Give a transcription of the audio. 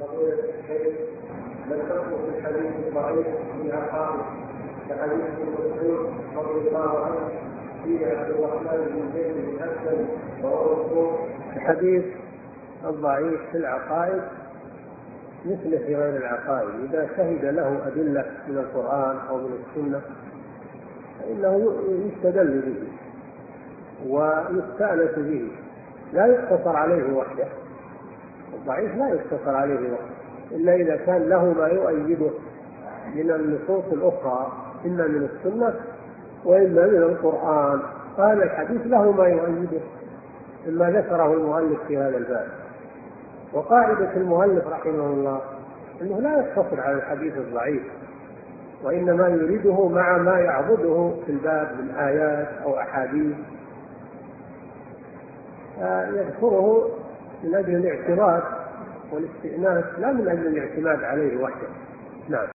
فضيلة الشيخ، ما الحكم في الحديث الضعيف في العقائد كحديث ابن مسعود رضي الله عنه في عبد الرحمن بن زيد بن اسلم وهو مذكور؟ الحديث الضعيف في العقائد مثل في غير العقائد، إذا شهد له أدلة من القرآن أو من السنة فإنه يستدل به ويستأنس به، لا يقتصر عليه وحده. الضعيف لا يقتصر عليه وحده إلا إذا كان له ما يؤيده من النصوص الأخرى، إما من السنة وإما من القرآن. هذا الحديث له ما يؤيده مما ذكره المؤلف في هذا الباب. وقاعدة المؤلف رحمه الله أنه لا يقتصر على الحديث الضعيف، وإنما يريده مع ما يعضده في الباب من آيات أو أحاديث، يذكره من أجل الاعتراف والاستئناس لا من أجل الاعتماد عليه وحده. نعم.